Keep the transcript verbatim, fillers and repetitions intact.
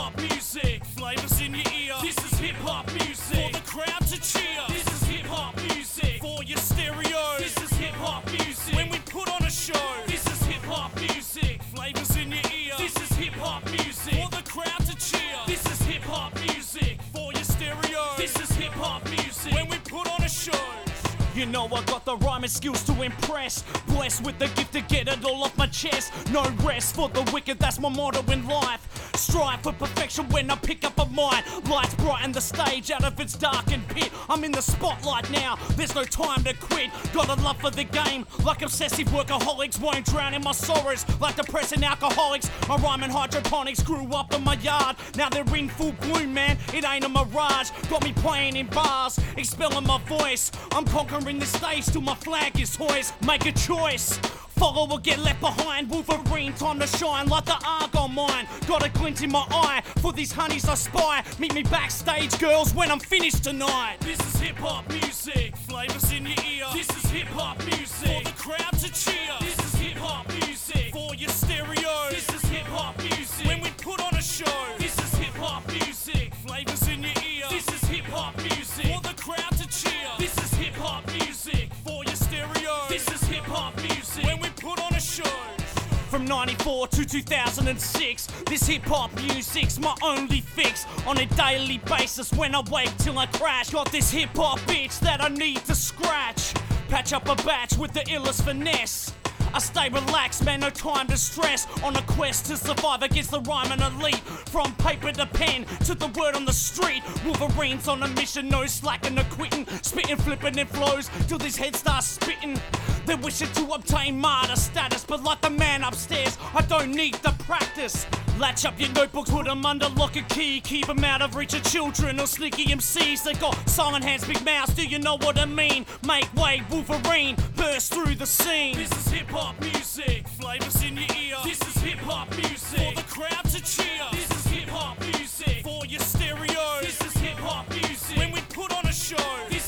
hop music. Flavors in your ear. This is hip hop music. For the crowd to cheer. This is hip hop music. For your stereo. This is hip hop music. When we put on a show. This is hip hop music. Flavors in your ear. This is hip hop music. For the crowd to cheer. This is hip hop music. For your stereo. This is hip hop music. When we put on a show. You know I got the rhyming skills to impress. Blessed with the gift to get it all off my chest. No rest for the wicked, that's my motto in life. Strive for perfection when I pick up a mic. Lights brighten the stage out of its darkened pit. I'm in the spotlight now, there's no time to quit. Got a love for the game, like obsessive workaholics. Won't drown in my sorrows, like depressing alcoholics. My rhyming hydroponics grew up in my yard. Now they're in full bloom, man, it ain't a mirage. Got me playing in bars, expelling my voice. I'm conquering the stage till my flag is hoist. Make a choice, follow or get left behind. Wolverine, time to shine like the Argon mine. Got a glint in my eye, for these honeys I spy. Meet me backstage, girls, when I'm finished tonight. This is hip hop music, flavors in your ear. This is hip hop music, for the crowd to cheer. This is hip hop music, for your stereo. This is hip hop music, when we put on a show. This is hip hop music, flavors in your ear. This is hip hop music, for the crowd to cheer. This is hip hop music, for your stereo. This is hip hop music, when we put on a show. From ninety-four to two thousand six, this hip-hop music's my only fix. On a daily basis when I wake till I crash. Got this hip-hop bitch that I need to scratch. Patch up a batch with the illest finesse. I stay relaxed, man, no time to stress. On a quest to survive against the rhyming elite. From paper to pen, to the word on the street. Wolverine's on a mission, no slacking or quitting. Spitting, flipping and flows, till these heads start spitting. They're wishing to obtain martyr status, but like the man upstairs, I don't need the practice. Latch up your notebooks, put them under lock and key. Keep them out of reach of children or sneaky M Cs. They got silent hands, big mouths, do you know what I mean? Make way, Wolverine, burst through the scene. This is hip-hop music, flavors in your ear. This is hip-hop music, for the crowd to cheer. This is hip-hop music, for your stereo. This is hip-hop music, when we put on a show. This